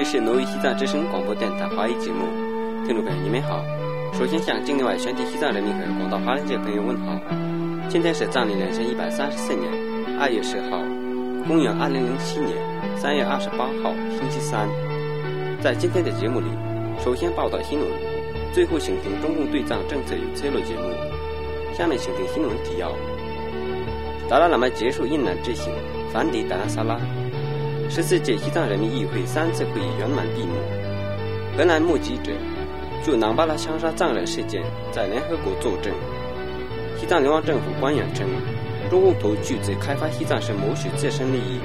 是挪威西藏之声广播电台华语节目，听众朋友你们好。首先向境内外全体西藏人民和广大华人界朋友问好。今天是藏历2134年2月10号，公元2007年3月28号，星期三。在今天的节目里，首先报道新闻，最后请听中共对藏政策与策略节目。下面请听新闻提要：达赖喇嘛结束印南之行，返抵达拉萨拉。14届西藏人民议会3次会议圆满闭幕。本栏目记者就囊巴拉枪杀藏人事件在联合国作证。西藏流亡政府官员称，中共图据在开发西藏是谋取自身利益。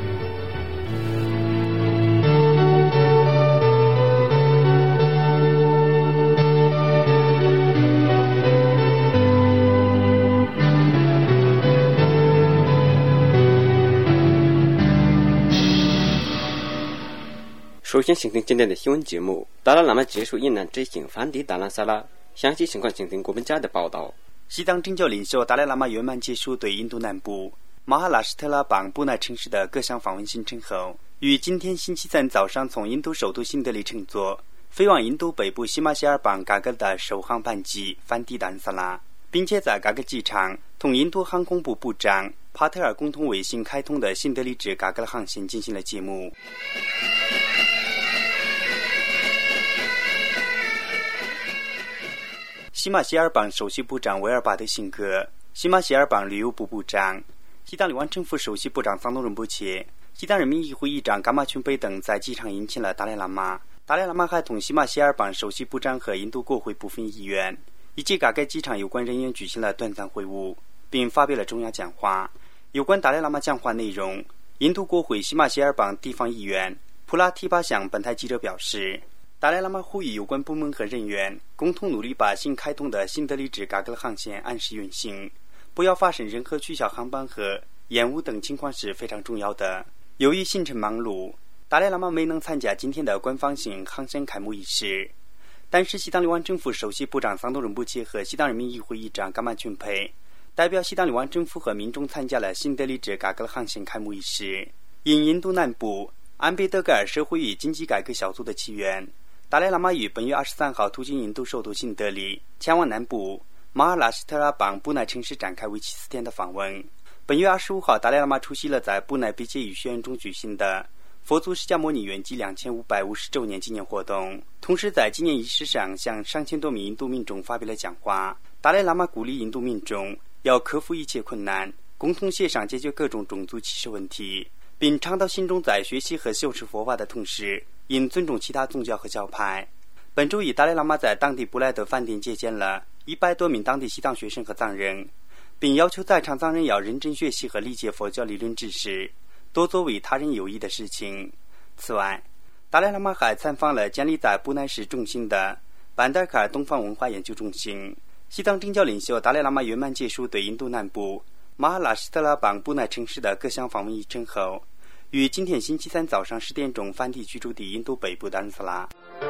首先请听今天的新闻节目。达赖喇嘛结束印南之行，返抵达拉萨拉。详细情况请听国本家的报道。 西藏政教领袖达赖喇嘛圆满结束对印度南部马哈拉什特拉邦布奈城市的各项访问行程后，于今天星期三早上从印度首都新德里乘坐飞往印度北部西马希尔邦嘎格的首航班机返抵达拉萨拉，并且在嘎格机场同印度航空部部长帕特尔共同卫星开通的新德里至嘎格的航线进行了揭幕。西马希尔邦首席部长维尔巴德辛格、西马希尔邦旅游部部长、西藏流亡政府首席部长桑东仁布切、西藏人民议会议长噶玛琼贝等在机场迎请了达赖喇嘛。达赖喇嘛还同西马希尔邦首席部长和印度国会部分议员以及嘎盖机场有关人员举行了短暂会晤，并发表了重要讲话。有关达赖喇嘛讲话内容，印度国会西马希尔邦地方议员普拉提巴向本台记者表示，达赖喇嘛呼吁有关部门和人员共同努力把新开通的新德里至嘎格航线按时运行，不要发生任何取消航班和延误等情况是非常重要的。由于行程忙碌，达赖喇嘛没能参加今天的官方性航线开幕仪式，但是西藏流亡政府首席部长桑东仁布切和西藏人民议会议长噶玛琼佩代表西藏流亡政府和民众参加了新德里至嘎格航线开幕仪式。因印度南部安贝德格尔社会与经济改革小组的起源，达赖喇嘛于本月23号途经印度首都新德里，前往南部马哈拉什特拉邦布奈城市展开为期4天的访问。本月25号，达赖喇嘛出席了在布奈比杰语学院中举行的佛祖释迦牟尼圆寂2550周年纪念活动，同时在纪念仪式上向上千多名印度民众发表了讲话。达赖喇嘛鼓励印度民众要克服一切困难，共同协商解决各种种族歧视问题，并倡导信众在学习和修持佛法的同时应尊重其他宗教和教派。本周一，达赖喇嘛在当地布莱德饭店接见了100多名当地西藏学生和藏人，并要求在场藏人要认真学习和理解佛教理论知识，多做为他人有益的事情。此外，达赖喇嘛还参访了建立在布奈市中心的班德尔卡尔东方文化研究中心。西藏政教领袖达赖喇嘛圆满结束对印度南部马哈拉什特拉邦布奈城市的各项访问议程后，于今天星期三早上10点钟返抵居住地印度北部达拉萨拉。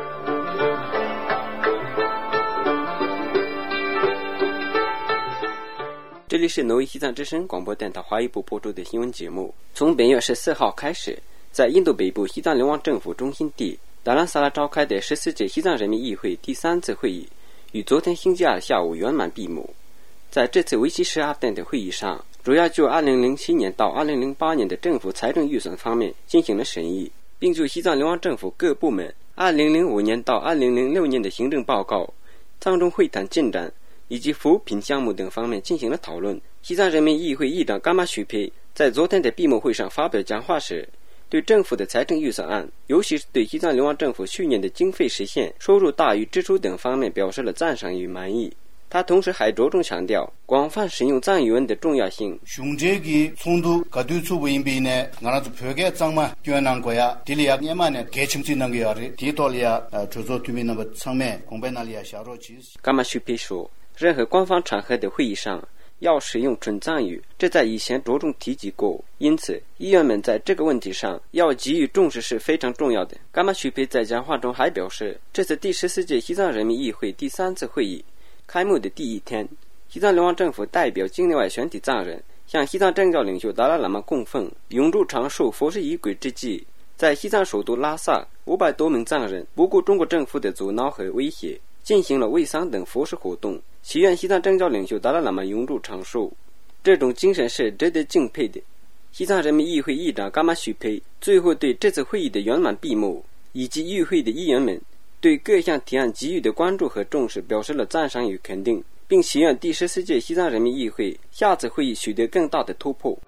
这里是挪威西藏之声广播电台华语部播出的新闻节目。从本月14号开始，在印度北部西藏流亡政府中心地达拉萨拉召开的14届西藏人民议会第3次会议于昨天星期二下午圆满闭幕。在这次为期12天的会议上，主要就2007年到2008年的政府财政预算方面进行了审议，并就西藏流亡政府各部门2005年到2006年的行政报告、藏中会谈进展以及扶贫项目等方面进行了讨论。西藏人民议会议长噶玛许佩在昨天的闭幕会上发表讲话时，对政府的财政预算案，尤其是对西藏流亡政府去年的经费实现、收入大于支出等方面表示了赞赏与满意。他同时还着重强调广泛使用藏语文的重要性。 흉제기 송도 가두츠 부인비네 나라도 벽에 장마 교환한 거야. 딜리아 예만에 개침지는 게 아리 디돌리아 조조 투미는 상매 공배날리아 샤로지. 噶玛许佩说，任何官方场合的会议上要使用准藏语，这在以前着重提及过，因此议员们在这个问题上要给予重视是非常重要的。噶玛许佩在讲话中还表示，这次第14届西藏人民议会第3次会议开幕的第一天，西藏流亡政府代表境内外全体藏人向西藏政教领袖达赖喇嘛供奉永驻长寿佛事仪轨之际， 在西藏首都拉萨500多名藏人不顾中国政府的阻挠和威胁，进行了卫丧等佛事活动，祈愿西藏政教领袖达赖喇嘛永驻长寿。这种精神是值得敬佩的。西藏人民议会议长噶玛许培最后对这次会议的圆满闭幕以及与会的议员们对各项提案给予的关注和重视表示了赞赏与肯定，并祈愿第14届西藏人民议会下次会议取得更大的突破。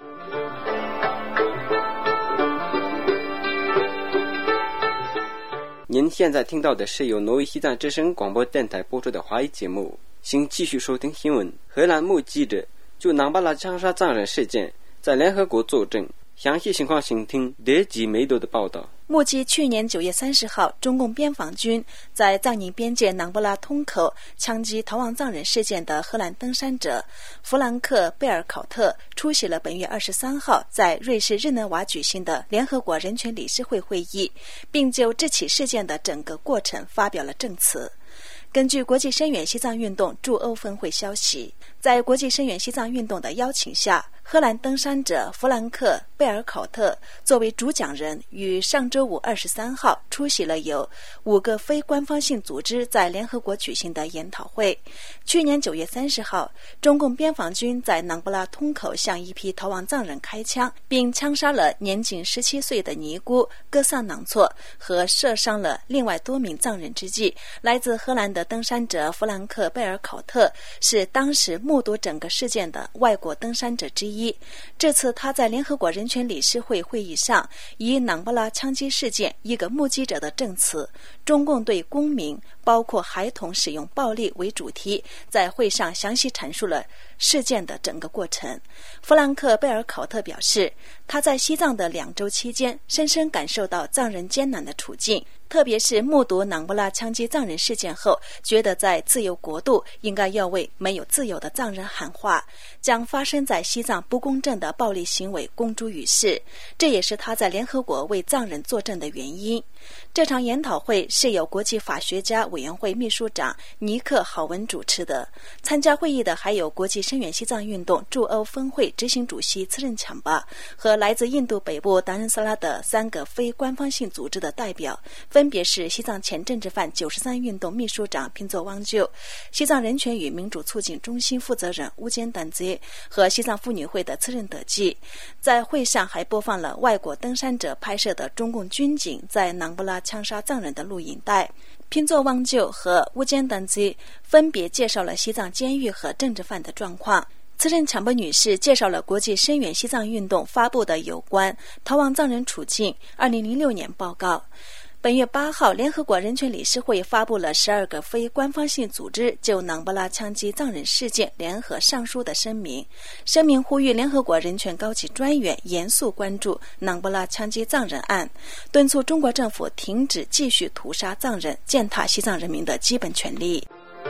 您现在听到的是由挪威西藏之声广播电台播出的华语节目，请继续收听新闻。荷兰目击者就南巴拉枪杀藏人事件在联合国作证，详细情况请听德吉梅多的报道。 目击去年9月30号中共边防军在藏宁边界南布拉通口枪击逃亡藏人事件的荷兰登山者弗兰克·贝尔考特出席了本月23号在瑞士日内瓦举行的联合国人权理事会会议，并就这起事件的整个过程发表了证词。根据国际声援西藏运动驻欧分会消息，在国际声援西藏运动的邀请下，荷兰登山者弗兰克·贝尔考特作为主讲人，于上周五23号出席了由5个非官方性组织在联合国举行的研讨会。去年9月30号，中共边防军在南布拉通口向一批逃亡藏人开枪，并枪杀了年仅17岁的尼姑戈萨囊措和射伤了另外多名藏人之际，来自荷兰的登山者弗兰克·贝尔考特是当时目睹整个事件的外国登山者之一。这次他在联合国人权理事会会议上以南布拉枪击事件一个目击者的证词，中共对公民包括孩童使用暴力为主题，在会上详细阐述了事件的整个过程。弗兰克·贝尔考特表示，他在西藏的2周期间深深感受到藏人艰难的处境，特别是目睹南布拉枪击藏人事件后，觉得在自由国度应该要为没有自由的藏人喊话，将发生在西藏不公正的暴力行为公诸于世，这也是他在联合国为藏人作证的原因。这场研讨会是由国际法学家委员会秘书长尼克·郝文主持的，参加会议的还有国际声援西藏运动驻欧分会执行主席次仁强巴和来自印度北部达仁萨拉的3个非官方性组织的代表，分别是西藏前政治犯93运动秘书长平佐汪就、西藏人权与民主促进中心负责人乌坚丹泽和西藏妇女会的次仁德基。在会上还播放了外国登山者拍摄的中共军警在南布拉枪杀藏人的录影带。平佐汪就和乌坚丹泽分别介绍了西藏监狱和政治犯的状况。次仁强巴女士介绍了国际声援西藏运动发布的有关逃亡藏人处境2006年报告。本月8号，联合国人权理事会发布了12个非官方性组织就南布拉枪击藏人事件联合上书的声明，声明呼吁联合国人权高级专员严肃关注南布拉枪击藏人案，敦促中国政府停止继续屠杀藏人，践踏西藏人民的基本权利。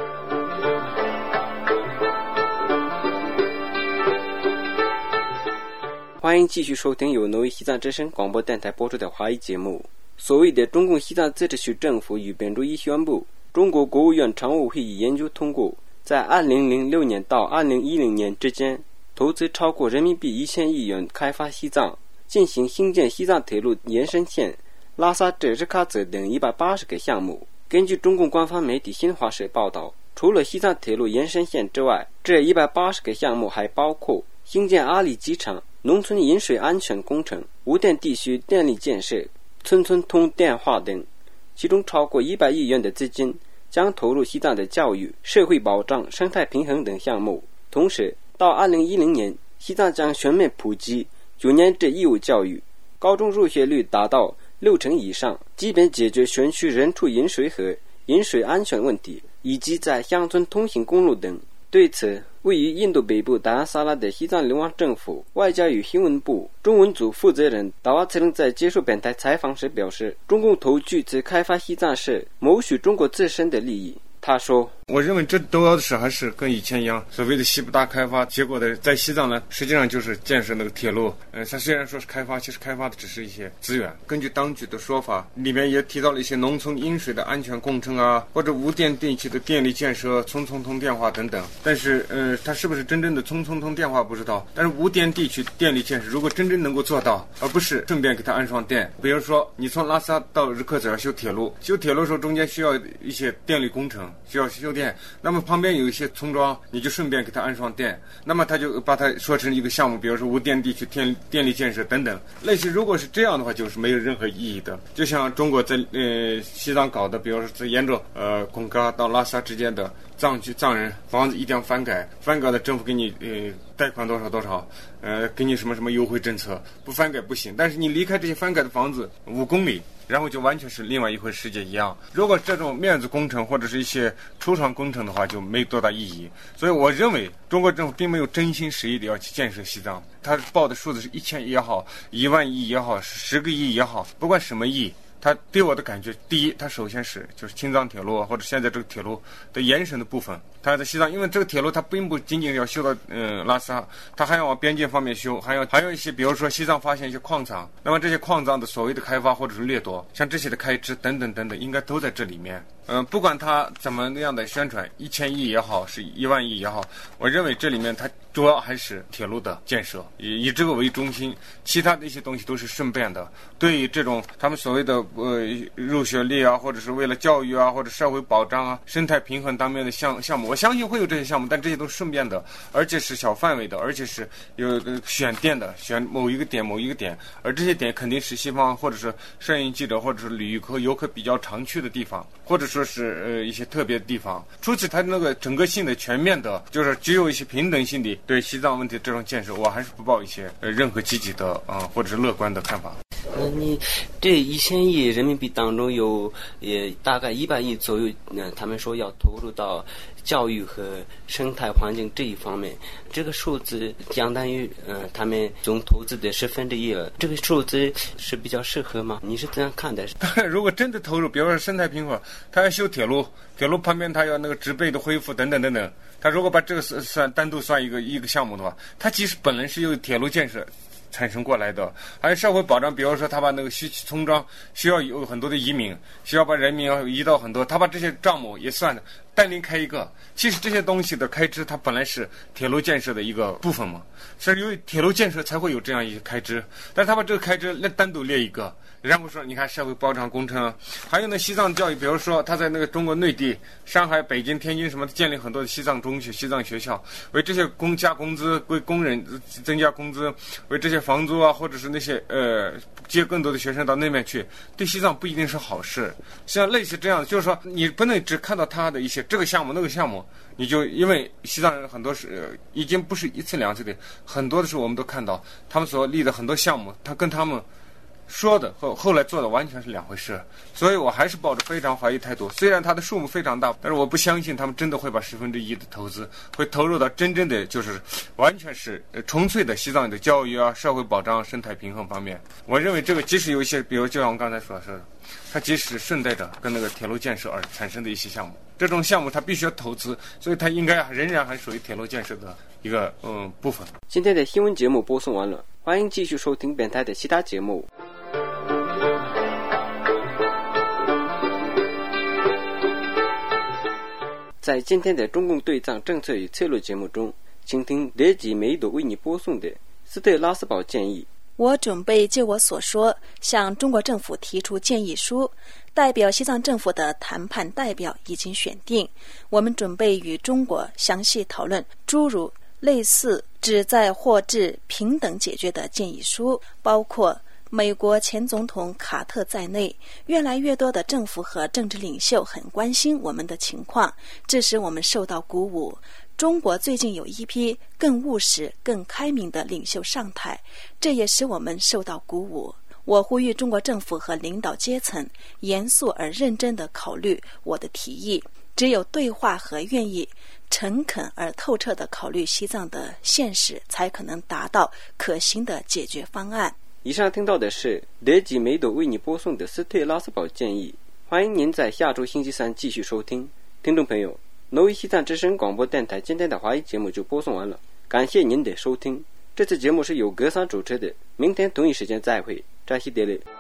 欢迎继续收听由挪威西藏之声广播电台播出的华语节目。所谓的中共西藏自治区政府于本周一宣布，中国国务院常务会议研究通过，在2006年到2010年之间投资超过人民币1000亿元开发西藏，进行兴建西藏铁路延伸线拉萨至日喀则等180个项目。根据中共官方媒体新华社报道，除了西藏铁路延伸线之外，这180个项目还包括兴建阿里机场、农村饮水安全工程、无电地区电力建设、村村通电话等，其中超过100亿元的资金将投入西藏的教育、社会保障、生态平衡等项目。同时，到2010年，西藏将全面普及9年制义务教育，高中入学率达到60%以上，基本解决全区人畜饮水和饮水安全问题，以及在乡村通行公路等。对此，位于印度北部达兰萨拉的西藏流亡政府外交与新闻部中文组负责人达瓦茨仁在接受本台采访时表示，中共投巨资开发西藏是谋取中国自身的利益， 他说：“ 我认为这主要的是还是跟以前一样，所谓的西部大开发结果的，在西藏呢，实际上就是建设那个铁路。它虽然说是开发，其实开发的只是一些资源。根据当局的说法，里面也提到了一些农村饮水的安全工程啊，或者无电地区的电力建设、村村通电话等等。但是，它是不是真正的村村通电话不知道。但是无电地区电力建设，如果真正能够做到，而不是顺便给它安上电，比如说你从拉萨到日喀则要修铁路，修铁路的时候中间需要一些电力工程，需要修电。那么旁边有一些村庄，你就顺便给它安上电，那么他就把它说成一个项目，比如说无电地区电力建设等等，类似如果是这样的话，就是没有任何意义的。就像中国在西藏搞的，比如说在沿着贡嘎到拉萨之间的藏人房子一定要翻改的政府给你贷款多少，给你什么优惠政策，不翻改不行。但是你离开这些翻改的房子5公里。然后就完全是另外一回世界一样。如果这种面子工程或者是一些初创工程的话，就没多大意义。所以我认为中国政府并没有真心实意的要去建设西藏，他报的数字是1000亿也好，1万亿也好，10个亿也好，不管什么亿。它对我的感觉，第一，它首先是就是青藏铁路或者现在这个铁路的延伸的部分，它在西藏，因为这个铁路它并不仅仅要修到拉萨，它还要往边境方面修，还有一些，比如说西藏发现一些矿藏，那么这些矿藏的所谓的开发或者是掠夺，像这些的开支等等等等，应该都在这里面。不管它怎么样的宣传，1000亿也好，是1万亿也好，我认为这里面它主要还是铁路的建设，以这个为中心，其他的一些东西都是顺便的。对于这种他们所谓的入学率啊，或者是为了教育啊，或者社会保障啊、生态平衡当面的项目，我相信会有这些项目，但这些都是顺便的，而且是小范围的，而且是有选点的，选某一个点，而这些点肯定是西方或者是摄影记者或者是旅游客比较常去的地方，或者说是一些特别的地方。除此，它那个整个性的、全面的，就是具有一些平等性的对西藏问题的这种建设，我还是不抱一些任何积极的或者是乐观的看法。 你这1000亿人民币当中有大概100亿左右，他们说要投入到教育和生态环境这一方面，这个数字相当于他们总投资的1/10了。这个数字是比较适合吗？你是怎样看的？ 如果真的投入，比如说生态平衡，他要修铁路旁边他要那个植被的恢复等等等等，他如果把这个单独算一个项目的话，他其实本来是由铁路建设产生过来的。还有社会保障，比如说他把那个村庄需要有很多的移民，需要把人民要移到很多，他把这些账目也算的单另开一个。其实这些东西的开支它本来是铁路建设的一个部分嘛，是由于铁路建设才会有这样一些开支，但是他把这个开支单独列一个，然后说你看社会保障工程，还有那西藏教育，比如说他在那个中国内地上海、北京、天津什么的建立很多的西藏中学、西藏学校，为这些加工资，为工人增加工资，为这些房租啊，或者是那些接更多的学生到那边去，对西藏不一定是好事。像类似这样，就是说你不能只看到他的一些这个项目那个项目，你就因为西藏人很多是已经不是1次2次的，很多的时候我们都看到他们所立的很多项目，他跟他们说的和后来做的完全是两回事。所以我还是抱着非常怀疑态度，虽然它的数目非常大，但是我不相信他们真的会把1/10的投资会投入到真正的就是完全是纯粹的西藏的教育啊、社会保障、生态平衡方面。我认为这个即使有一些，比如就像我刚才所说的，它即使顺带着跟那个铁路建设而产生的一些项目，这种项目它必须要投资，所以它应该仍然还属于铁路建设的一个部分。 今天的新闻节目播送完了，欢迎继续收听本台的其他节目。在今天的中共对藏政策与策略节目中，请听列吉梅朵为你播送的斯特拉斯堡建议。 我准备就我所说向中国政府提出建议书，代表西藏政府的谈判代表已经选定，我们准备与中国详细讨论诸如类似旨在获致平等解决的建议书，包括美国前总统卡特在内，越来越多的政府和政治领袖很关心我们的情况，这使我们受到鼓舞。中国最近有一批更务实、更开明的领袖上台，这也使我们受到鼓舞。我呼吁中国政府和领导阶层严肃而认真地考虑我的提议，只有对话和愿意诚恳而透彻地考虑西藏的现实，才可能达到可行的解决方案。 以上听到的是列吉梅朵为你播送的斯特拉斯堡建议，欢迎您在下周星期三继续收听。 听众朋友，挪威西藏之声广播电台今天的华语节目就播送完了，感谢您的收听。这次节目是由格桑主持的，明天同一时间再会，扎西德勒。